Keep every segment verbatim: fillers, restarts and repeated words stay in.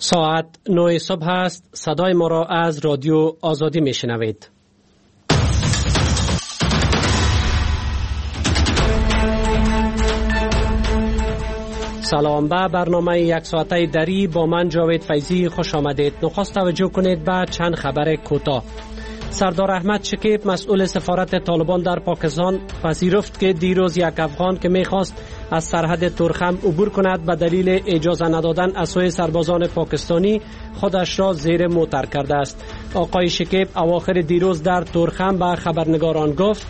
ساعت نه صبح است. صدای ما را از رادیو آزادی می شنوید. سلام، به برنامه یک ساعته دری با من جاوید فیضی خوش آمدید. نخست توجه کنید به چند خبر کوتاه. سردار احمد شکیب مسئول سفارت طالبان در پاکستان پذیرفت که دیروز یک افغان که می‌خواست از سرحد تورخم عبور کند به دلیل اجازه ندادن از سوی سربازان پاکستانی خودش را زیر موتر کرده است. آقای شکیب اواخر دیروز در تورخم به خبرنگاران گفت: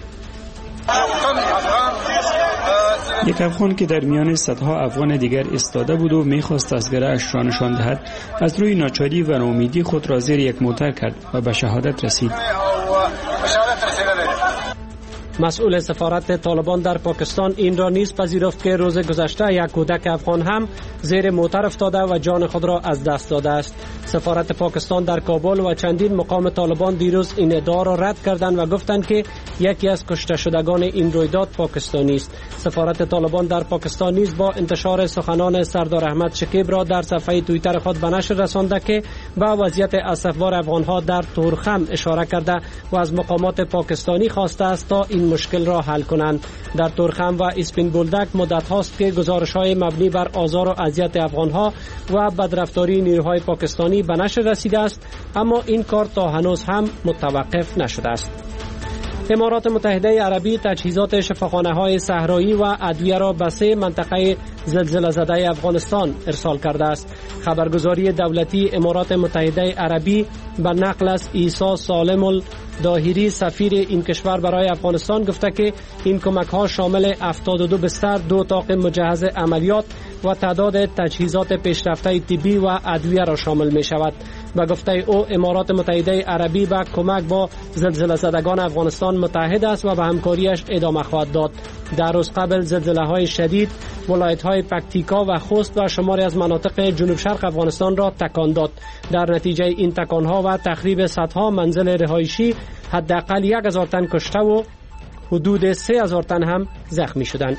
یک افغان که در میان صدها افغان دیگر ایستاده بود و میخواست از گره‌اش را نشان دهد، از روی ناچاری و ناامیدی خود را زیر یک موتر کرد و به شهادت رسید. مسئول سفارت طالبان در پاکستان این را نیز پذیرفت که روز گذشته یک کودک افغان هم زیر موتر افتاده و جان خود را از دست داده است. سفارت پاکستان در کابل و چندین مقام طالبان دیروز این ادعا را رد کردند و گفتند که یکی از کشته شدگان این رویداد پاکستانی است. سفارت طالبان در پاکستان نیز با انتشار سخنان سردار احمد شکیب را در صفحه توییتر خود به نشر رسانده که به وضعیت اسفبار افغانها در تورخم اشاره کرده و از مقامات پاکستانی خواسته است تا این مشکل را حل کنند. در تورخم و اسپین بولدک مدت هاست که گزارش‌های مبنی بر آزار و اذیت افغانها و بدرفتاری نیروهای پاکستانی به نشر رسیده است، اما این کار تا هنوز هم متوقف نشده است. امارات متحده عربی تجهیزات شفاخانه‌های صحرایی و ادویه را به سه منطقه زلزله زده افغانستان ارسال کرده است. خبرگزاری دولتی امارات متحده عربی به نقل از عیسی سالم الداهری سفیر این کشور برای افغانستان گفته که این کمک‌ها شامل هفتاد و دو بستر، دو اتاق مجهز عملیات و تعداد تجهیزات پیشرفته طبی و ادویه را شامل می شود. به گفته او امارات متحده عربی به کمک با زلزله زدگان افغانستان متحد است و به همکاریش ادامه خواهد داد. در روز قبل زلزله‌های شدید ولایت‌های پکتیکا و خوست و شماری از مناطق جنوب شرق افغانستان را تکان داد. در نتیجه این تکان‌ها و تخریب صدها منزل رهایشی حداقل یک هزار تن کشته و حدود سه هزار تن هم زخمی شدند.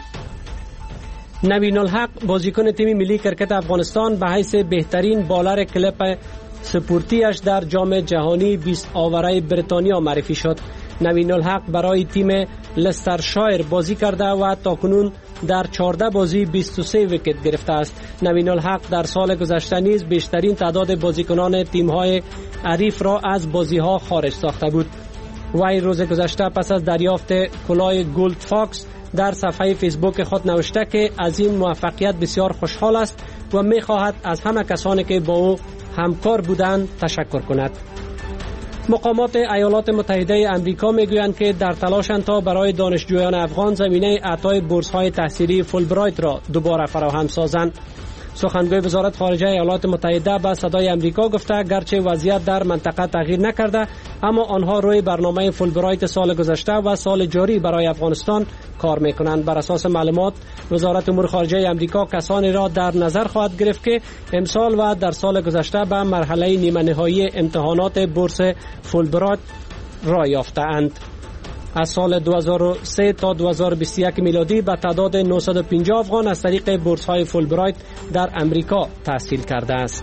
نوین الحق بازیکن تیم ملی کرکت افغانستان به حیث بهترین بالر کلپ سپورتیش در جام جهانی بیست آوره بریتانیا معرفی شد. نوین الحق برای تیم لسترشایر بازی کرده و تاکنون در چهارده بازی بیست و سه ویکت گرفته است. نوین الحق در سال گذشته نیز بیشترین تعداد بازیکنان تیم‌های حریف را از بازی‌ها خارج ساخته بود. وی روز گذشته پس از دریافت کلاه گولد فاکس در صفحه فیسبوک خود نوشته که از این موفقیت بسیار خوشحال است و می‌خواهد از همه کسانی که با او همکار بودند تشکر کند. مقامات ایالات متحده آمریکا میگویند که در تلاشند تا برای دانشجویان افغان زمینه اعطای بورس‌های تحصیلی فولبرایت را دوباره فراهم سازند. سخنگوی وزارت خارجه ایالات متحده به صدای آمریکا گفته گرچه وضعیت در منطقه تغییر نکرده، اما آنها روی برنامه فولبرایت سال گذشته و سال جاری برای افغانستان کار میکنند. بر اساس معلومات وزارت امور خارجه آمریکا کسانی را در نظر خواهد گرفت که امسال و در سال گذشته به مرحله نیمه نهایی امتحانات بورس فولبرایت را یافته‌اند. از سال دو هزار و سه تا دو هزار و بیست و یک میلادی به تعداد نهصد و پنجاه افغان از طریق بورس‌های فولبرایت در امریکا تحصیل کرده است.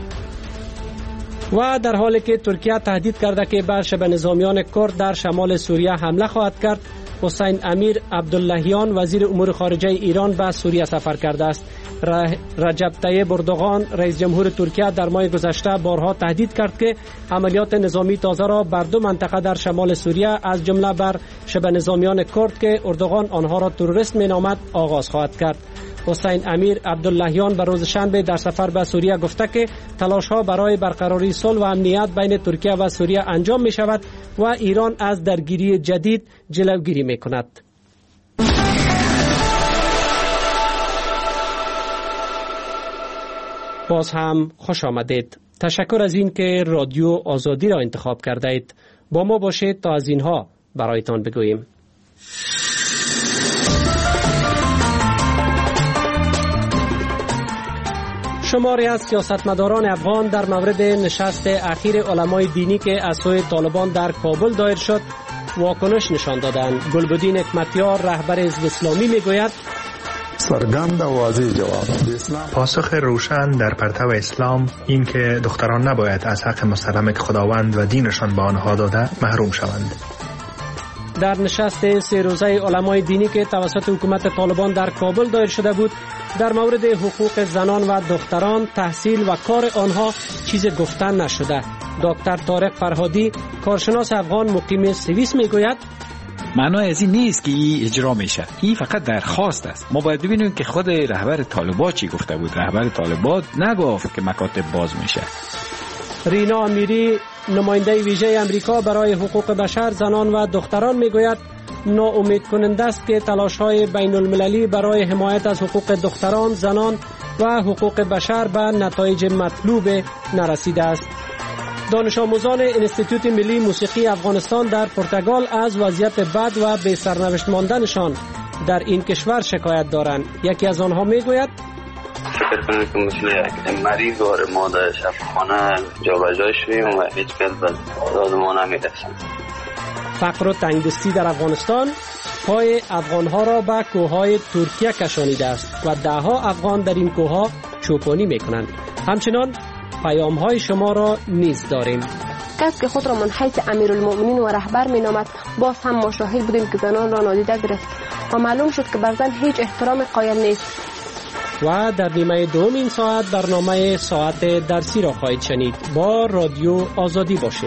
و در حالی که ترکیه تهدید کرده که بر شبه نظامیان کرد در شمال سوریه حمله خواهد کرد، حسین امیر عبداللهیان وزیر امور خارجه ایران به سوریه سفر کرده است. رجب طیب اردوغان رئیس جمهور ترکیه در ماه گذشته بارها تهدید کرد که عملیات نظامی تازه را بر دو منطقه در شمال سوریه از جمله بر شبه نظامیان کرد که اردوغان آنها را تروریست مینامد آغاز خواهد کرد. حسین امیر عبداللهیان به روز شنبه در سفر به سوریه گفته که تلاش‌ها برای برقراری صلح و امنیت بین ترکیه و سوریه انجام می شود و ایران از درگیری جدید جلوگیری می کند. باز هم خوش آمدید. تشکر از این که رادیو آزادی را انتخاب کرده اید. با ما باشید تا از اینها برایتان بگوییم. شماری از سیاستمداران افغان در مورد نشست اخیر علمای دینی که از سوی طالبان در کابل دایر شد واکنش نشان دادند. گلبدین حکمتیار رهبر حزب اسلامی میگوید سرگند و واضح جواب. پاسخ روشن در پرتو اسلام این که دختران نباید از حق مسلم که خداوند و دینشان به آنها داده محروم شوند. در نشست سه روزه علمای دینی که توسط حکومت طالبان در کابل دایر شده بود در مورد حقوق زنان و دختران، تحصیل و کار آنها چیز گفتن نشده. دکتر طارق فرهادی، کارشناس افغان مقیم سوئیس، میگوید معنای از این نیست که این اجرا میشه، این فقط درخواست است. ما باید ببینیم که خود رهبر طالبان چی گفته بود. رهبر طالبان نگفت که مکاتب باز میشه. رینا امیری، نماینده ویژه امریکا برای حقوق بشر، زنان و دختران، میگوید ناامید کننده است که تلاش‌های بین المللی برای حمایت از حقوق دختران، زنان و حقوق بشر به نتایج مطلوب نرسیده است. دانش آموزان انستیتوت ملی موسیقی افغانستان در پرتغال از وضعیت بد و به سرنوشت ماندنشان در این کشور شکایت دارند. یکی از آنها میگوید فکر کنم که مثل یک مریض داره، ما در شفاخانه جا به جای شویم و هیچ کس به داد ما نمیرسیم. فقر و تنگدستی در افغانستان پای افغانها را به کوههای ترکیه کشانیده است و دهها افغان در این کوهها چوپانی میکنند. همچنان پیام‌های شما را نیز داریم. کس که خود را منحیث امیرالمؤمنین و رهبر می‌نامد، باز هم ما شاهد بودیم که زنان را نادیده گرفت و معلوم شد که بر زن هیچ احترام قائل نیست. و در نیمه دوم این ساعت برنامه ساعت درسی را خواهید شنید. با رادیو آزادی باشید.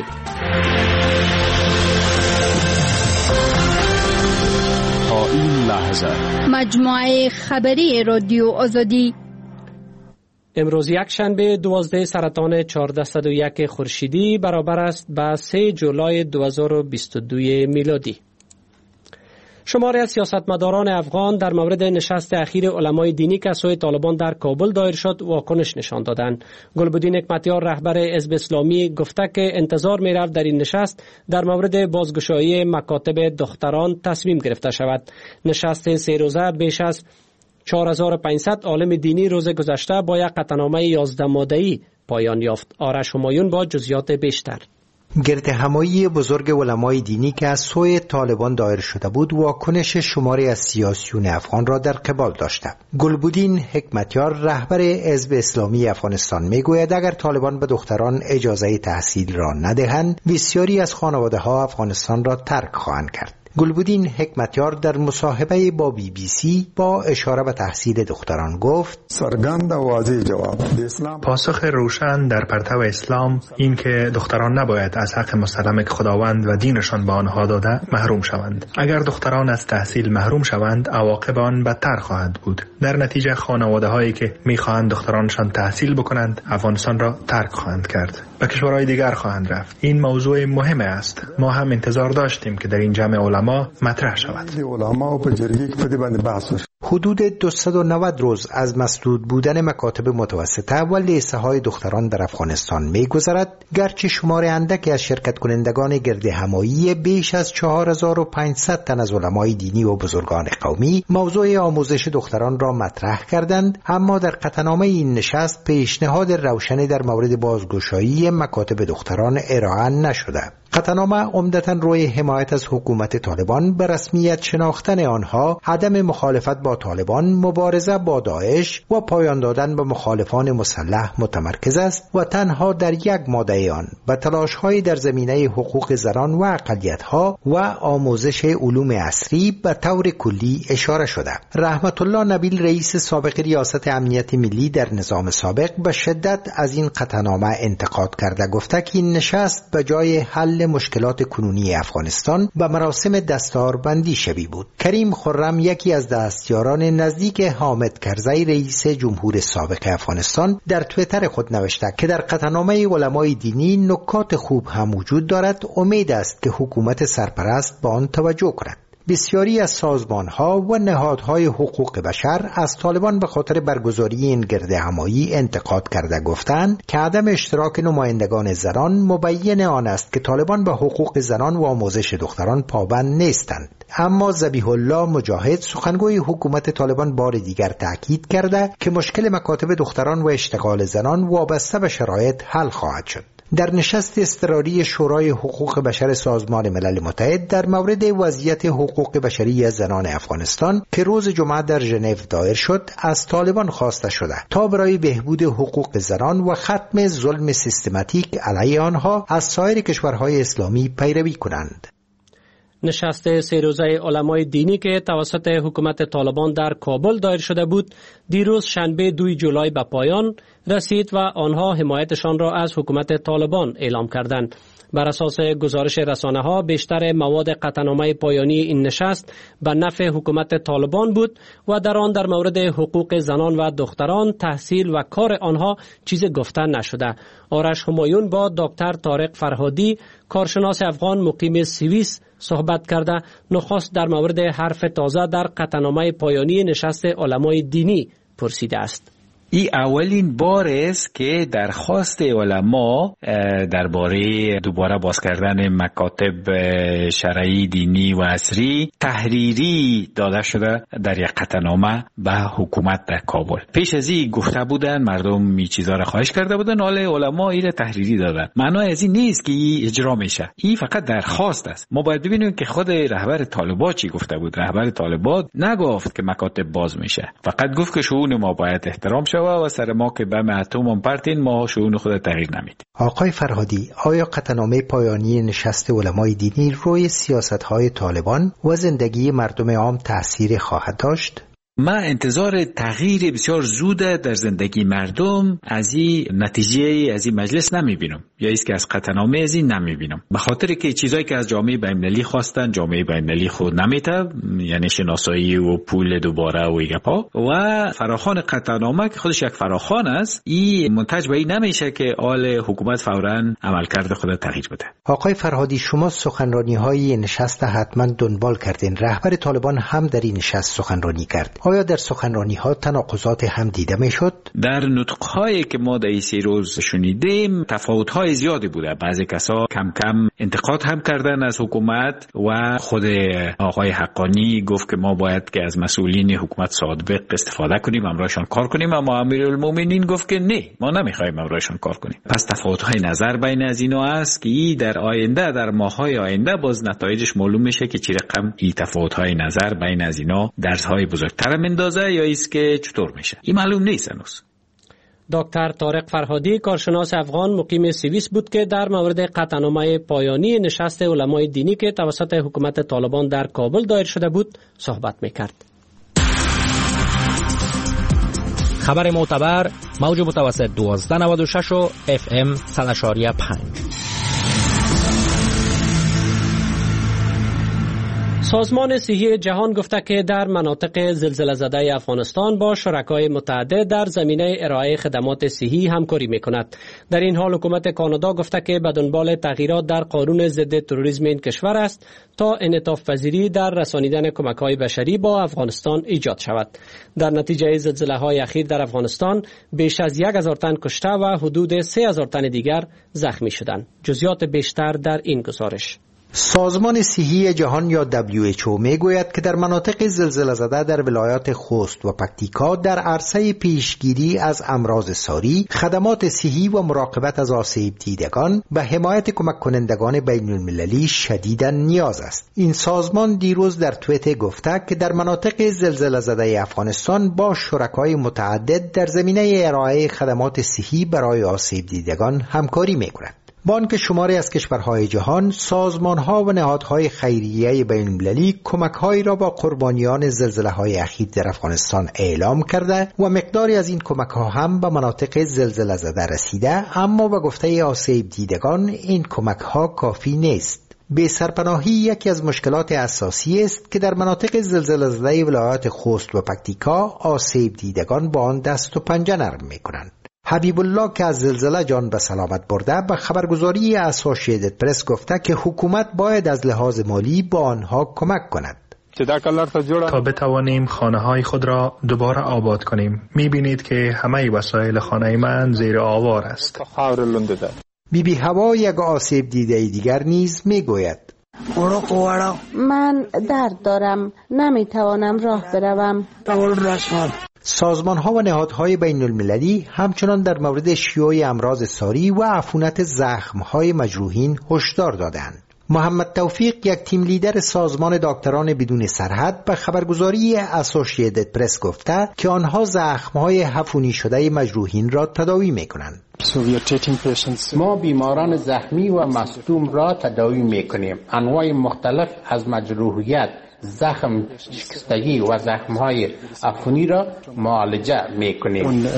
تا این لحظه مجموعه خبری رادیو آزادی. امروز یک شنبه دوازده سرطان چهارصد و یک خورشیدی برابر است با سه جولای دو هزار و بیست و دو میلادی. شماری از سیاستمداران افغان در مورد نشست اخیر علمای دینی که از سوی طالبان در کابل دایر شد واکنش نشان دادند. گلبدین حکمتیار، رهبر حزب اسلامی، گفته که انتظار می‌رفت در این نشست در مورد بازگشایی مکاتب دختران تصمیم گرفته شود. نشست سه روزه بیش از چهار هزار و پانصد عالم دینی روز گذشته با یک قطعنامه یازده ماده‌ای پایان یافت. آرش همایون با جزئیات بیشتر. گرد همایی بزرگ علمای دینی که از سوی طالبان دایر شده بود واکنش شماری از سیاسیون افغان را در قبال داشته. گلبدین حکمتیار، رهبر حزب اسلامی افغانستان، میگوید اگر طالبان به دختران اجازه تحصیل را ندهند بسیاری از خانواده‌ها افغانستان را ترک خواهند کرد. گلبدین حکمتیار در مصاحبه با بی بی سی با اشاره به تحصیل دختران گفت سرگند و واضح جواب. پاسخ روشن در پرتو اسلام این که دختران نباید از حق مسلم که خداوند و دینشان به آنها داده محروم شوند. اگر دختران از تحصیل محروم شوند عواقب آن بدتر خواهد بود. در نتیجه خانواده هایی که میخواهند دخترانشان تحصیل بکنند افغانستان را ترک خواهند کرد، به کشورهای دیگر خواهند رفت. این موضوع مهم است. ما هم انتظار داشتیم که در این جمع علما مطرح شود. حدود دویست و نود روز از مسدود بودن مکاتب متوسطه و لیسه های دختران در افغانستان می گذرد، گرچه شمار اندکی از شرکت کنندگان گرد همایی بیش از چهار هزار و پانصد تن از علمای دینی و بزرگان قومی موضوع آموزش دختران را مطرح کردند، اما در قطعنامه این نشست پیشنهاد روشنی در مورد بازگشایی مکاتب دختران ارائه نشده. قطعنامه عمدتاً روی حمایت از حکومت طالبان به رسمیت شناختن آنها، عدم مخالفت با طالبان، مبارزه با داعش و پایان دادن به مخالفان مسلح متمرکز است و تنها در یک ماده آن به تلاش‌های در زمینه حقوق زنان و اقلیت‌ها و آموزش علوم عصری به طور کلی اشاره شده. رحمت الله نبیل، رئیس سابق ریاست امنیت ملی در نظام سابق، به شدت از این قطعنامه انتقاد کرده گفته که این نشست به جای حل مشکلات کنونی افغانستان به مراسم دستاربندی شبیه بود. کریم خرم، یکی از دستیاران نزدیک حامد کرزی رئیس جمهور سابق افغانستان، در توییتر خود نوشته که در قطعنامه علمای دینی نکات خوب هم وجود دارد. امید است که حکومت سرپرست به آن توجه کند. بسیاری از سازمان‌ها و نهادهای حقوق بشر از طالبان به خاطر برگزاری این گرد همایی انتقاد کرده گفتند که عدم اشتراک نمایندگان زنان مبین آن است که طالبان به حقوق زنان و آموزش دختران پابند نیستند. اما ذبیح الله مجاهد، سخنگوی حکومت طالبان، بار دیگر تاکید کرده که مشکل مکاتب دختران و اشتغال زنان وابسته به شرایط حل خواهد شد. در نشست اضطراری شورای حقوق بشر سازمان ملل متحد در مورد وضعیت حقوق بشری زنان افغانستان که روز جمعه در ژنو دایر شد، از طالبان خواسته شده تا برای بهبود حقوق زنان و ختم ظلم سیستماتیک علیه آنها از سایر کشورهای اسلامی پیروی کنند. نشست سه روزه علمای دینی که توسط حکومت طالبان در کابل دایر شده بود، دیروز شنبه دوی جولای به پایان رسید و آنها حمایتشان را از حکومت طالبان اعلام کردند. بر اساس گزارش رسانه ها، بیشتر مواد قطعنامه پایانی این نشست به نفع حکومت طالبان بود و در آن در مورد حقوق زنان و دختران، تحصیل و کار آنها چیزی گفته نشده. آرش همایون با دکتر طارق فرهادی، کارشناس افغان مقیم سوئیس، صحبت کرده نخست در مورد حرف تازه در قطعنامه پایانی نشست علمای دینی پرسیده است. این اولین بار است که درخواست علما درباره دوباره باز کردن مکاتب شرعی دینی و عصری تحریری داده شده در یک قطعنامه به حکومت در کابل. پیش از این گفته بودن، مردم این چیزا را خواهش کرده بودن، حالا علما این تحریری دادن. معنای از این نیست که این اجرا میشه، این فقط درخواست است. ما باید ببینیم که خود رهبر طالبان چی گفته بود. رهبر طالبان نگفت که مکاتب باز میشه، فقط گفت که شؤون ما باید احترام و سر ما که بم اتم پرتین، ما شؤون خود تغییر نمید. آقای فرهادی، آیا قطعنامه پایانی نشست علمای دینی روی سیاست‌های طالبان و زندگی مردم عام تأثیر خواهد داشت؟ من انتظار تغییر بسیار زود در زندگی مردم از این نتیجه از این مجلس نمیبینم، یا ایست که از قطعنامه از این نمیبینم، به خاطر که چیزایی که از جامعه بین‌المللی خواستن جامعه بین‌المللی خود نمیته، یعنی شناسایی و پول دوباره و ایگپا و فراخوان قطعنامه که خودش یک فراخوان است، این منتج به این نمیشه که آل حکومت فوراً عملکرد خود تغییر بده. آقای فرهادی، شما سخنرانی‌های نشست حتما دنبال کردین. رهبر طالبان هم در این نشست سخنرانی کرد. آیا در سخنرانی‌ها تناقضات هم دیده می‌شد؟ در نطق‌هایی که ما در این سه روز شنیدیم تفاوت‌های زیادی بوده. بعضی کسا کم کم انتقاد هم کردن از حکومت و خود آقای حقانی گفت که ما باید که از مسئولین حکومت سابق استفاده کنیم، امرایشان کار کنیم، اما امیرالمومنین گفت که نه، ما نمی‌خوایم امرایشان کار کنیم. پس تفاوت‌های نظر بین از اینا است که در آینده، در ماه‌های آینده باز نتایجش معلوم میشه که چه رقم این تفاوت‌های نظر بین از اینا درس‌های بزرگتر مندازه یا ایست که چطور میشه. این معلوم نیست هنوز. دکتر طارق فرهادی، کارشناس افغان مقیم سوئیس بود که در مورد قطعنامه پایانی نشست علمای دینی که توسط حکومت طالبان در کابل دایر شده بود صحبت میکرد. خبر معتبر، موج متوسط دوازده نود و شش و اف ام صد و شش و پنج. سازمان صحی جهان گفته که در مناطق زلزله زده افغانستان با شرکای متعدد در زمینه ارائه خدمات صحی همکاری میکند. در این حال حکومت کانادا گفته که به دنبال تغییرات در قانون ضد تروریسم این کشور است تا انعطاف پذیری در رسانیدن کمک‌های بشری با افغانستان ایجاد شود. در نتیجه زلزله‌های اخیر در افغانستان بیش از یک هزار تن کشته و حدود سه هزار تن دیگر زخمی شدند. جزئیات بیشتر در این گزارش. سازمان صحی جهان یا دبلیو اچ او میگوید که در مناطق زلزله زده در ولایات خوست و پکتیکا در عرصه پیشگیری از امراض ساری، خدمات صحی و مراقبت از آسیب دیدگان به حمایت کمک کنندگان بین المللی شدیداً نیاز است. این سازمان دیروز در توییتر گفته که در مناطق زلزله زده افغانستان با شرکای متعدد در زمینه ارائه خدمات صحی برای آسیب دیدگان همکاری میکند. بانک شماری از کشورهای جهان، سازمانها و نهادهای خیریه بین المللی کمک‌هایی را با قربانیان زلزله‌های اخیر در افغانستان اعلام کرده و مقداری از این کمک‌ها هم به مناطق زلزله زده رسیده، اما به گفته آسیب دیدگان این کمک‌ها کافی نیست. بی سرپناهی یکی از مشکلات اساسی است که در مناطق زلزله زده ولایات خوست و پکتیکا آسیب دیدگان با آن دست و پنجه نرم می‌کنند. حبیب الله که از زلزله جان به سلامت برده به خبرگزاری اسوسییتد پرس گفته که حکومت باید از لحاظ مالی با آنها کمک کند تا بتوانیم خانه های خود را دوباره آباد کنیم. میبینید که همه وسایل خانه من زیر آوار است. بی بی هوا یک آسیب دیده دیگر نیز میگوید من درد دارم، نمیتوانم راه بروم. سازمان‌ها و نهادهای بین المللی همچنان در مورد شیوع امراض ساری و عفونت زخم‌های مجروحین هشدار دادند. محمد توفیق، یک تیم لیدر سازمان دکتران بدون سرحد، به خبرگزاری اسوسییتد پرس گفته که آنها زخم‌های عفونی شده مجروحین را تداوی می‌کنند. ما بیماران زخمی و مصدوم را تداوی می‌کنیم. انواع مختلف از مجروحیت، زخم شکستگی و زخم‌های عفونی را معالجه می‌کنیم.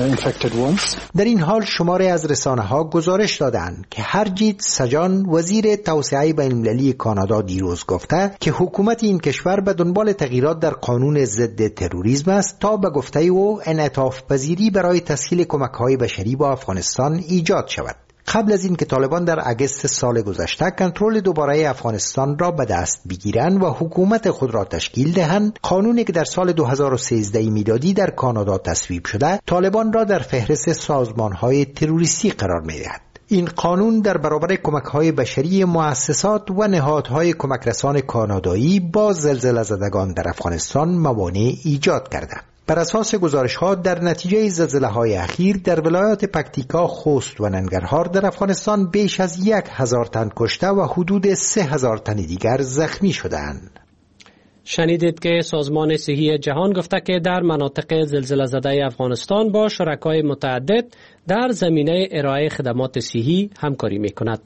در این حال شماری از رسانه‌ها گزارش دادند که هرجیت سجان، وزیر توسعه بین‌المللی کانادا، دیروز گفته که حکومت این کشور به دنبال تغییرات در قانون ضد تروریسم است تا به گفته او انعطاف پذیری برای تسهیل کمک‌های بشری با افغانستان ایجاد شود. قبل از این که طالبان در اگست سال گذشته کنترل دوباره افغانستان را به دست بگیرند و حکومت خود را تشکیل دهند، قانونی که در سال دو هزار و سیزده میلادی در کانادا تصویب شده، طالبان را در فهرست سازمان‌های تروریستی قرار می‌دهد. این قانون در برابر کمک‌های بشری مؤسسات و نهادهای کمکرسان کانادایی با زلزله زدگان در افغانستان موانع ایجاد کرده. بر اساس گزارش‌ها در نتیجه زلزله‌های اخیر در ولایات پکتیکا، خوست و ننگرهار در افغانستان بیش از یک هزار تن کشته و حدود سه هزار تن دیگر زخمی شدند. شنیدید که سازمان صحی جهان گفته که در مناطق زلزله زده افغانستان با شرکای متعدد در زمینه ارائه خدمات صحی همکاری می‌کند.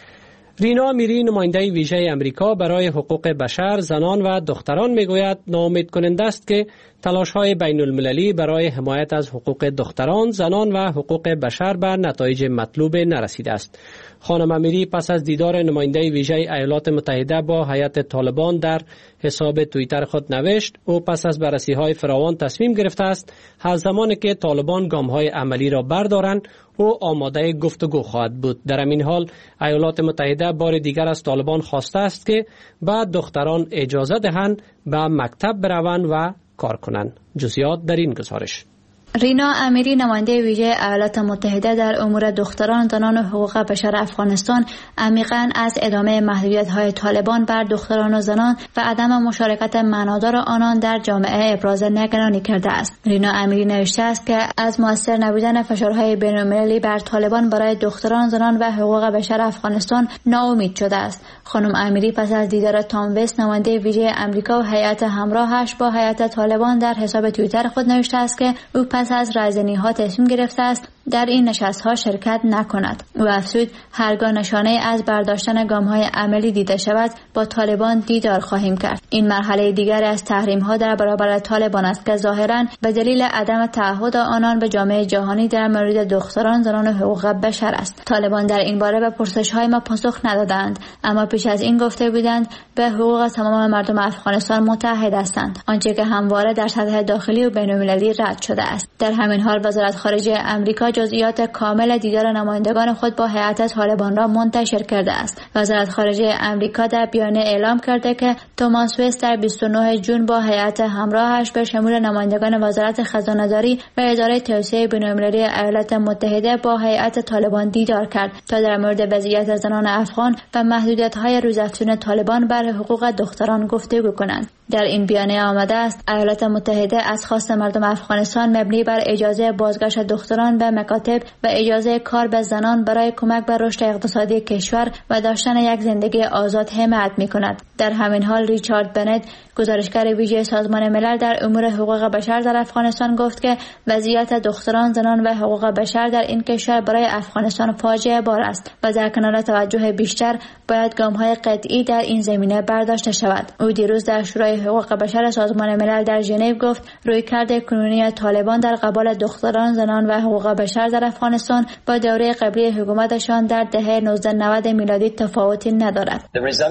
رینا امیری، نماینده ویژه امریکا برای حقوق بشر، زنان و دختران میگوید ناامید کننده است که تلاش‌های بین المللی برای حمایت از حقوق دختران، زنان و حقوق بشر به نتایج مطلوب نرسیده است. خانم امیری پس از دیدار نماینده ویژه ایالات متحده با هیئت طالبان در حساب توییتر خود نوشت او پس از بررسی‌های فراوان تصمیم گرفته است هر زمانی که طالبان گام‌های عملی را بردارند او آماده گفتگو خواهد بود. در همین حال ایالات متحده بار دیگر از طالبان خواسته است که به دختران اجازه دهند به مکتب بروند و کار کنند. جزئیات در این گزارش. رینا امیری، نماینده ویژه ایالات متحده در امور دختران، زنان و حقوق بشر افغانستان، عمیقاً از ادامه محدودیت‌های طالبان بر دختران و زنان و عدم مشارکت معنادار آنان در جامعه ابراز نگرانی کرده است. رینا امیری نوشته است که از مؤثر نبودن فشارهای بین‌المللی بر طالبان برای دختران، زنان و حقوق بشر افغانستان ناامید شده است. خانم امیری پس از دیدار تام وست، نماینده ویژه آمریکا و هیئت همراهش با هیئت طالبان در حساب توییتر خود نوشته است که او پس از رایزنی‌ها تصمیم گرفته است در این نشست‌ها شرکت نکند. او افزود هرگاه نشانه از برداشتن گام‌های عملی دیده شود با طالبان دیدار خواهیم کرد. این مرحله دیگر از تحریم‌ها در برابر طالبان است که ظاهراً به دلیل عدم تعهد آنان به جامعه جهانی در مورد دختران، زنان و حقوق بشر است. طالبان در این باره به پرسش‌های ما پاسخ ندادند، اما پیش از این گفته بودند به حقوق تمام مردم افغانستان متحد هستند، آنچه که همواره در سطح داخلی و بین‌المللی رد شده است. در همین حال وزارت خارجه آمریکا جزئیات کامل دیدار نمایندگان خود با هیئت طالبان را منتشر کرده است. وزارت خارجه آمریکا در بیانیه اعلام کرده که توماس وست در بیست و نه ژوئن با هیئت همراهش به شمول نمایندگان وزارت خزانه‌داری و اداره توسعه بین‌المللی ایالات متحده با هیئت طالبان دیدار کرد تا در مورد وضعیت زنان افغان و محدودیت‌های روزافزون طالبان بر حقوق دختران گفتگو کنند. در این بیانیه آمده است ایالات متحده از خواست مردم افغانستان مبنی بر اجازه بازگشت دختران به مکاتب و اجازه کار به زنان برای کمک به رشد اقتصادی کشور و داشتن یک زندگی آزاد حمایت می‌کند. در همین حال ریچارد بنت، گزارشگر ویژه سازمان ملل در امور حقوق بشر در افغانستان، گفت که وضعیت دختران، زنان و حقوق بشر در این کشور برای افغانستان فاجعه بار است و در کنار توجه بیشتر باید گام‌های قطعی در این زمینه برداشته شود. او دیروز در شورای حقوق بشر سازمان ملل در ژنو گفت رویکرد کنونی طالبان در قبال دختران، زنان و حقوق بشر در افغانستان با دوره قبلی حکومتشان در دهه نوزده نود میلادی تفاوتی ندارد.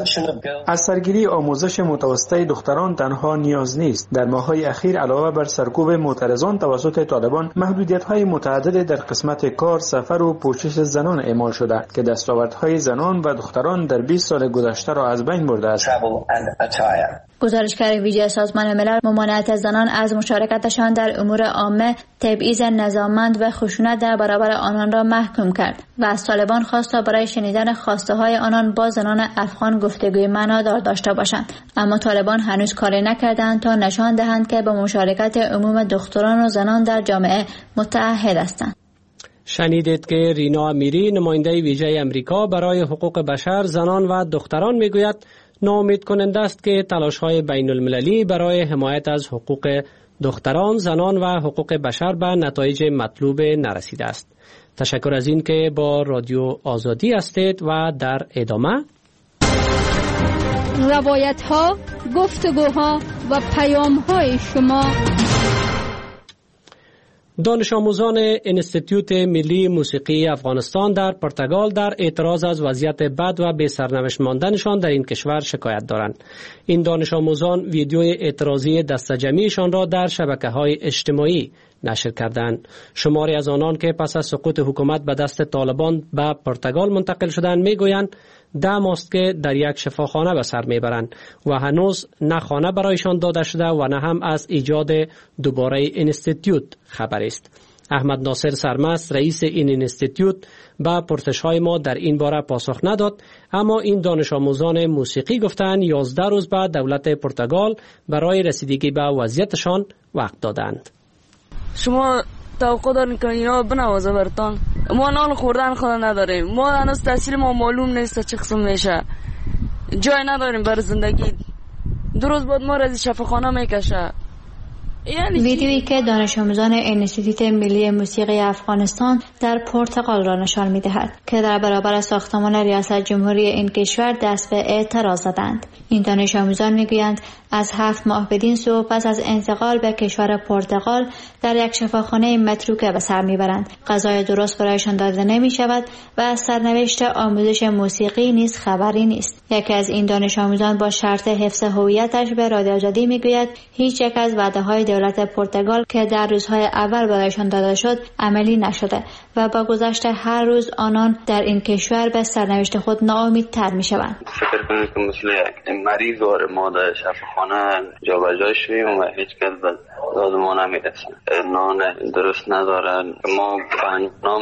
از سرگیری آموزش متوسطه دختران تنها نیاز نیست. در ماه‌های اخیر علاوه بر سرکوب معترضان توسط طالبان، محدودیت‌های متعدد در قسمت کار، سفر و پوشش زنان اعمال شده که دستاوردهای زنان و دختران در بیست سال گذشته را از بین برده است. گزارشگر ویژه سازمان ملل ممانعت زنان از مشارکتشان در امور عامه، تبعیض نظاممند و خشونت حکومت در برابر آنان را محکوم کرد و از طالبان خواست تا برای شنیدن خواسته های آنان با زنان افغان گفتگوی معنادار داشته باشند. اما طالبان هنوز کاری نکردند تا نشان دهند که به مشارکت عموم دختران و زنان در جامعه متعهد هستند. شنیدید که رینا امیری نماینده ویژه امریکا برای حقوق بشر، زنان و دختران میگوید ناامید کننده است که تلاش‌های بین المللی برای حمایت از حقوق دختران، زنان و حقوق بشر به نتایج مطلوب نرسیده است. تشکر از این که با رادیو آزادی هستید و در ادامه روایت‌ها، گفتگوها و پیام‌های شما. دانش آموزان انستیتوت ملی موسیقی افغانستان در پرتغال در اعتراض از وضعیت بد و بی سرنوشت ماندنشان در این کشور شکایت دارند. این دانش آموزان ویدیوی اعتراضی دسته‌جمعیشان را در شبکه‌های اجتماعی نشر کردند. شماری از آنان که پس از سقوط حکومت به دست طالبان به پرتغال منتقل شدند میگویند ده ماست که در یک شفاخانه به سر میبرند و هنوز نه خانه برایشان داده شده و نه هم از ایجاد دوباره انستیتوت خبر است. احمد ناصر سرمست رئیس این انستیتوت به پرسش‌های ما در این باره پاسخ نداد، اما این دانش آموزان موسیقی گفتند یازده روز بعد دولت پرتغال برای رسیدگی به وضعیتشان وقت دادند. شما توقع دارین که اینا بنوازه برتان؟ ما نان خوردن خود نداریم، ما هنوز تحصیل ما معلوم نیست چه قسم میشه، جای نداریم برای زندگی، دو روز بعد ما را از شفاخانه میکشه. یعنی ویدیویی که دانش آموزان انستیتوت ملی موسیقی افغانستان در پرتغال را نشان می‌دهد که در برابر ساختمان ریاست جمهوری این کشور دست به اعتراض زدند. این دانش آموزان میگویند از هفت ماه بدین سو پس از انتقال به کشور پرتغال در یک شفاخانه متروکه به سر میبرند. غذای درست برایشان داده نمی شود و از سرنوشت آموزش موسیقی نیز خبری نیست. یکی از این دانش آموزان با شرط حفظ هویتش به رادیو آزادی میگوید هیچ یک از وعده‌های دولت پرتغال که در روزهای اول برایشان داده شد عملی نشده و با گذشت هر روز آنان در این کشور به سرنوشت خود ناامیدتر میشوند. فکر کنید که مثل یک مریض داره ما در شفاخانه جابجا شویم و هیچ کس به داد ما نمیرسن، نان درست ندارن. ما به نام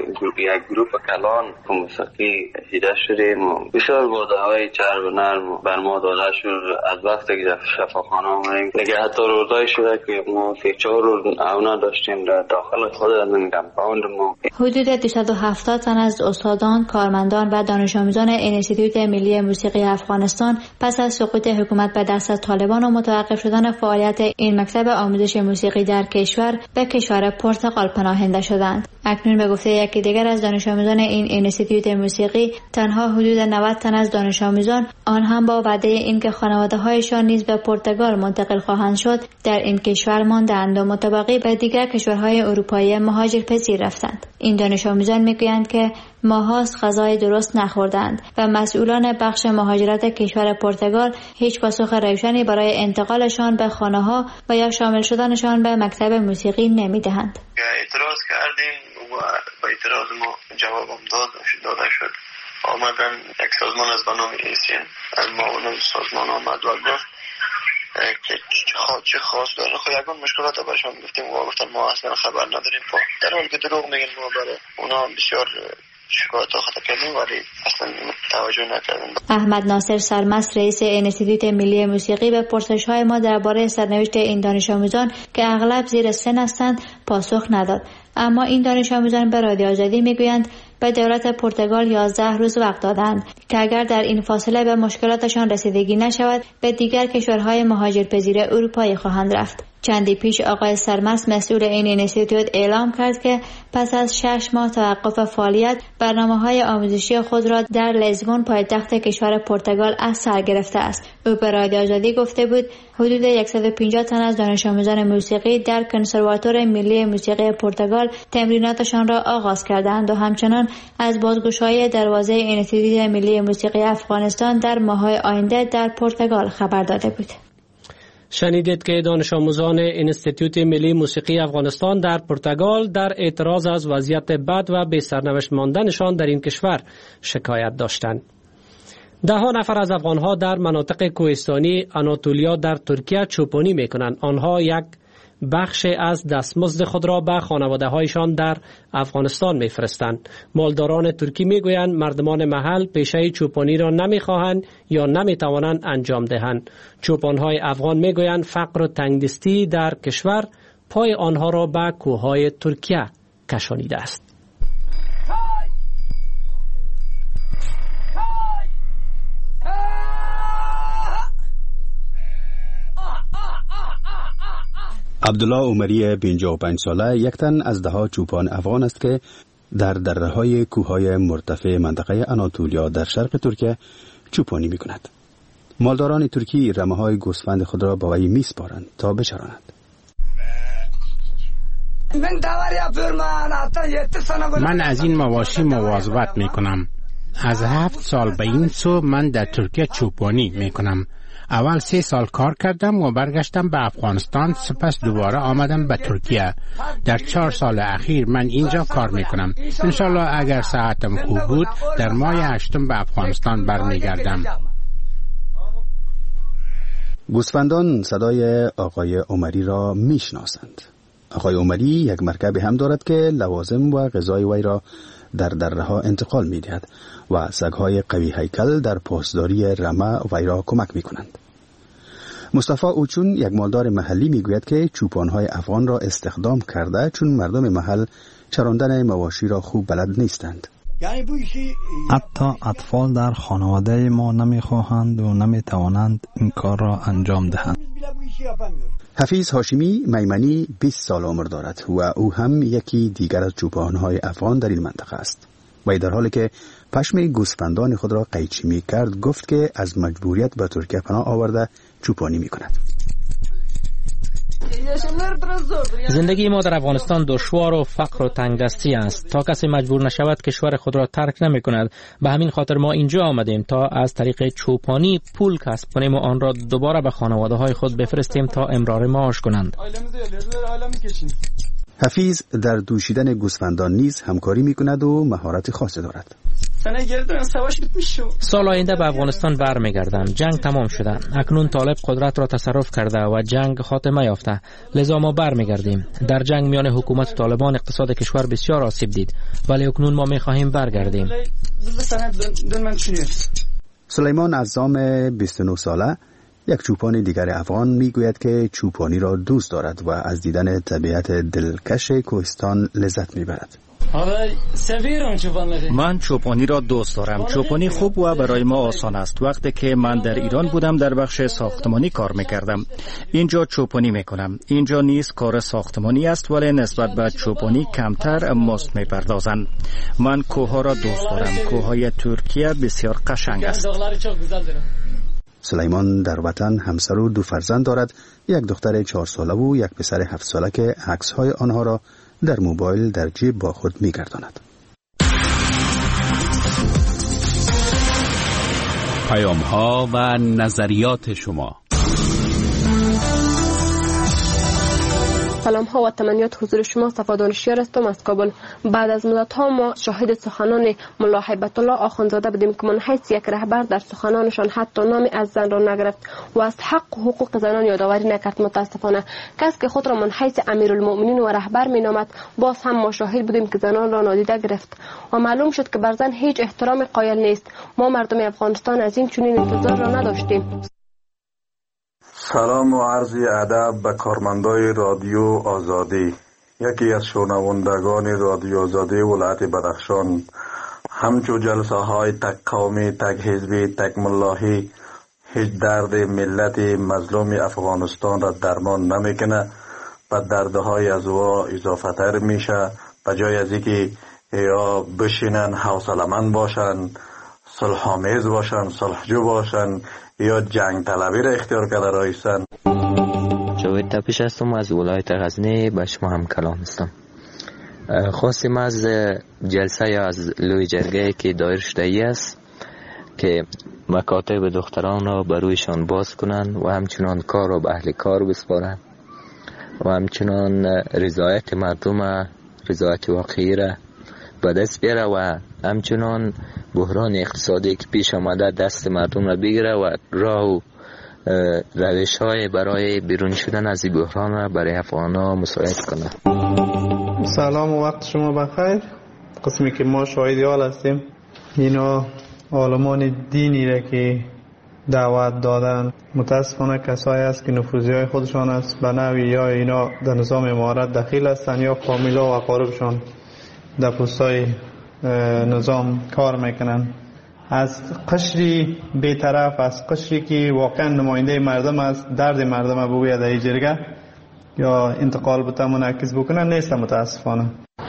یک گروپ کلان موسیقی هیده شدیم و بسیار باده‌های چرب و نرم بر ما داده شد. از وقتی که شفاخانه آمدیم دیگه حتی روزایی شده که ما سه چهار روز اونا داشتیم در داخل خود از این کمپاوند ما. حدود دویست و هفتاد تن از استادان، کارمندان و دانش آموزان انستیتوت ملی موسیقی افغانستان پس از سقوط حکومت به دست طالبان و متوقف شدن فعالیت این مکتب آموزش موسیقی در کشور به کشور پرتغال پناهنده شدند. اکنون به گفته یکی دیگر از دانش آموزان این انستیتوت موسیقی تنها حدود نود تن از دانش آموزان، آن هم با وعده اینکه خانواده‌هایشان نیز به پرتغال منتقل خواهند شد، در این کشور ماندند و متباقی به دیگر کشورهای اروپایی مهاجرپذیر رفتند. این دانش آموزان میگویند که ماهاست غذای درست نخوردند و مسئولان بخش مهاجرت کشور پرتغال هیچ پاسخ روشنی برای انتقالشان به خانه‌ها و یا شامل شدنشان به مکتب موسیقی نمیدهند. اعتراض کردیم و با اعتراض ما جواب هم داد داده شد. آمدن یک سازمان از بنام ایسین از معاون سازمان آمد و گفت که چه خاص داره. خب یکان مشکلات برشان گفتیم و گفتن ما اصلا خبر نداریم. در حالی که دروغ میگن ما برای اونا بسیار شکایت خطا کردیم ولی اصلا توجه نکردیم. احمد ناصر سرمست رئیس انستیتوت ملی موسیقی به پرسش‌های ما درباره سرنوشت این دانش آموزان که اغلب زیر سن هستند پاسخ نداد. اما این دانش آموزان به رادیو آزادی میگویند به دولت پرتغال یازده روز وقت دادند که اگر در این فاصله به مشکلاتشان رسیدگی نشود به دیگر کشورهای مهاجرپذیر اروپایی خواهند رفت. چندی پیش آقای سرمست مسئول این انستیتوت اعلام کرد که پس از شش ماه توقف فعالیت برنامه‌های آموزشی خود را در لیزبون پایتخت کشور پرتغال از سر گرفته است. او به رادیو آزادی گفته بود حدود صد و پنجاه تن از دانش آموزان موسیقی در کنسرواتور ملی موسیقی پرتغال تمریناتشان را آغاز کردند و همچنان از بازگشایی دروازه انستیتوت ملی موسیقی افغانستان در ماه‌های آینده در پرتغال خبر داده بود. شنیدید که دانش آموزان انستیتوت ملی موسیقی افغانستان در پرتغال در اعتراض از وضعیت بد و بی سرنوشت ماندنشان در این کشور شکایت داشتند. ده ها نفر از افغانها در مناطق کوهستانی آناتولیا در ترکیه چوپانی میکنند. آنها یک بخش از دستمزد خود را به خانواده هایشان در افغانستان میفرستند. مالداران ترکی میگویند مردمان محل پیشه چوپانی را نمیخواهند یا نمیتوانند انجام دهند. چوپان های افغان میگویند فقر و تنگدستی در کشور پای آنها را به کوههای ترکیه کشانیده است. عبدالله عمری پنجاه و پنج ساله یک تن از ده چوپان افغان است که در دره‌های کوههای مرتفع منطقه آناتولیا در شرق ترکیه چوپانی می‌کند. مالداران ترکی رمه‌های گوسفند خود را با وی می‌سپارند تا بچراند. من از این مواشی مواظبت می‌کنم. از هفت سال به این سو من در ترکیه چوپانی می‌کنم. اول سه سال کار کردم و برگشتم به افغانستان، سپس دوباره آمدم به ترکیه. در چهار سال اخیر من اینجا کار میکنم. انشالله اگر صحتم خوب بود در ماه هشتم به افغانستان برمیگردم. گوسفندان صدای آقای عمری را میشناسند. آقای عمری یک مرکب هم دارد که لوازم و غذای وی را در دره ها انتقال می دهد و سگهای قوی هیکل در پاسداری رمه وی را کمک می کنند. مصطفی اوچون یک مالدار محلی می گوید که چوپانهای افغان را استخدام کرده چون مردم محل چراندن مواشی را خوب بلد نیستند. حتی اطفال در خانواده ما نمی خواهند و نمی توانند این کار را انجام دهند. حفیظ هاشمی میمنی بیست سال عمر دارد و او هم یکی دیگر از چوپانهای افغان در این منطقه است. و در حالی که پشم گوسفندان خود را قیچی می کرد گفت که از مجبوریت به ترکیه پناه آورده چوپانی می کند. زندگی ما در افغانستان دشوار و فقر و تنگدستی است. تا کسی مجبور نشود کشور خود را ترک نمی کند. به همین خاطر ما اینجا آمدیم تا از طریق چوپانی پول کسب کنیم و آن را دوباره به خانواده های خود بفرستیم تا امرار معاش کنند. حفیظ در دوشیدن گوسفندان نیز همکاری می کند و مهارت خاصی دارد. سال آینده به افغانستان برمیگردم. جنگ تمام شده. اکنون طالب قدرت را تصرف کرده و جنگ خاتمه یافته. لذا ما برمیگردیم. در جنگ میان حکومت و طالبان اقتصاد کشور بسیار آسیب دید، ولی اکنون ما میخواهیم برگردیم. سلیمان عزام بیست و نه ساله یک چوپان دیگر افغان میگوید که چوپانی را دوست دارد و از دیدن طبیعت دلکش کوهستان لذت میبرد. من چوپانی را دوست دارم. چوپانی خوب و برای ما آسان است. وقتی که من در ایران بودم در بخش ساختمانی کار میکردم. اینجا چوپانی میکنم. اینجا نیز کار ساختمانی است ولی نسبت به چوپانی کمتر مزد میپردازند. من کوهها را دوست دارم. کوههای ترکیه بسیار قشنگ است. سلیمان در وطن همسر و دو فرزند دارد، یک دختر چهار ساله و یک پسر هفت ساله که عکس‌های آنها را در موبایل در جیب با خود می‌گرداند. پیام‌ها و نظریات شما. سلام ها و تمنیات حضور شما. صفا دانشیار هستم از کابل. بعد از مدت ها ما شاهد سخنان ملا هیبت الله آخوندزاده بودیم که من حیث یک رهبر در سخنانشان حتی نامی از زن را نگرفت و از حق و حقوق زنان یادآوری نکرد. متاسفانه کسی که خود را من حیث امیرالمؤمنین و رهبر می نامد باز هم ما شاهد بودیم که زنان را نادیده گرفت و معلوم شد که بر زن هیچ احترام قائل نیست. ما مردم افغانستان از این چنین انتظار را نداشتیم. سلام و عرض ادب به کارمندای رادیو آزادی. یکی از شنوندگان رادیو آزادی ولایت بدخشان، همچو جلسه های تک قومی، تک حزبی، تک ملاحی هیچ درد ملت مظلوم افغانستان را درمان نمیکنه، و دردهای از او اضافه تر میشه. به جای از اینکه یا بشینن حوصله‌مند باشن، صلح‌آمیز باشن، صلحجو باشن، یا جنگ طلبی را اختیار کرده رایستن. جاوید تپش هستم از ولایت غزنی، به شما هم کلام هستم. خواستیم از جلسه یا از لوی جرگه که دایر شده ای است که مکاتب دختران را برویشان باز کنند و همچنان کار را به اهل کار بسپارند و همچنان رضایت مردم، رضایت واقعی را به دست بیاره و همچنان بحران اقتصادی که پیش آمده دست مردم را بگیره و راه و روش های برای بیرون شدن از این بحران را برای افغان‌ها مساعد کنه. سلام و وقت شما بخیر. قسمی که ما شاهد حال هستیم اینا عالمان دینی را که دعوت دادن، متاسفانه کسایی است که نفوذی های خودشان است به نوعی یا اینا در نظام امارت دخیل هستند یا فامیلا و اقاربشان در پستای نظام کار میکنن. از قشری بی‌طرف، از قشری که واقعا نماینده مردم است، درد مردم بگوید در جرگه یا انتقال بتا منعکس بکنن نیست. متاسفانه